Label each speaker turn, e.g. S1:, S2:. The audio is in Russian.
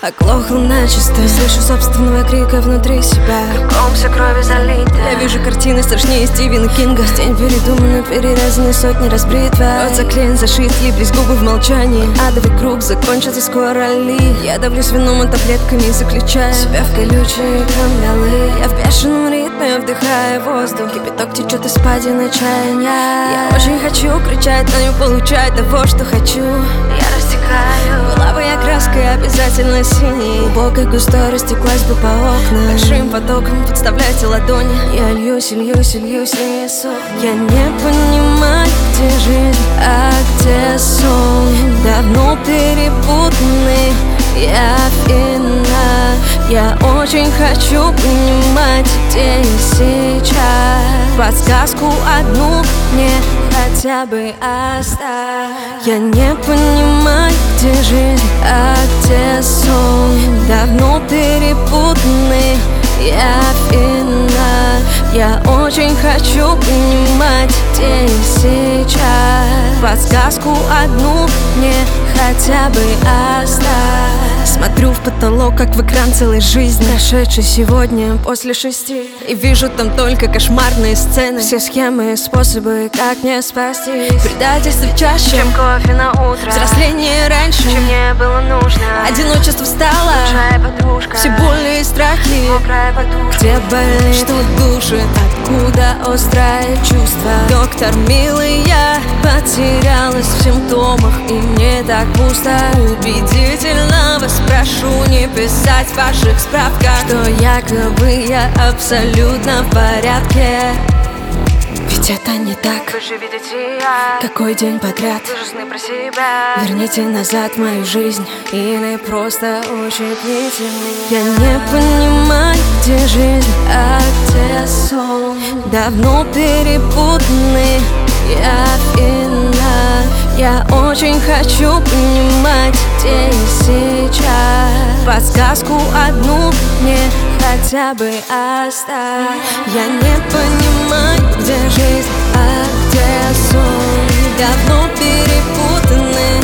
S1: Оглохла начисто, слышу собственного крика внутри себя.
S2: Кругом все крови залито.
S1: Я вижу картины страшнее Стивена Кинга. Тень передумана, перерезаны сотни раз бритва. Рот заклеен, зашит, слиплись губы в молчании. Адовый круг закончится скоро ли. Я давлюсь вином и таблетками, заключаю себя в колючие кандалы. Я в бешеном ритме, вдыхая воздух. Кипяток течет из падин отчаяния. Я очень хочу кричать, но не получать того, что хочу.
S2: Я растекаю.
S1: Была бы я краской обязательно синей. Глубокой густой растеклась бы по окнам. Большим потоком подставляйте ладони. Я льюсь, льюсь, льюсь, лесу. Я не понимаю, где жизнь, а где сон. Давно перепутаны явь и ночь. Я очень хочу понимать, где я сейчас. Подсказку одну мне хотя бы оставь. Я не понимаю, где жизнь, а где сон. Давно перепутаны явь и ночь. Я очень хочу понимать, где я сейчас. Подсказку одну мне хотя бы оставь. Смотрю в потолок, как в экран целой жизни, прошедшей сегодня после 6. И вижу там только кошмарные сцены. Все схемы, способы, как мне спастись. Предательство чаще,
S2: Чем кофе на утро.
S1: взросление раньше,
S2: Чем мне было нужно.
S1: одиночество стало.
S2: Лучшая подружка.
S1: Все боли и страхи,
S2: Мокрая подушка.
S1: где болит, что душит, откуда острое чувство. Доктор милый, я потерялась в симптомах, и мне так пусто. Убедительно вас прошу не писать в ваших справках, что якобы я абсолютно в порядке. Ведь это не так.
S2: Вы же видите, я
S1: Какой день подряд
S2: вижу сны про себя.
S1: верните назад мою жизнь или просто ущипните меня. Я не понимаю, где жизнь, а где сон. Давно перепутаны явь и ночь. Я очень хочу понимать, где я сейчас. Подсказку одну мне хотя бы оставь. Я не понимаю, где жизнь, а где сон. Давно перепутаны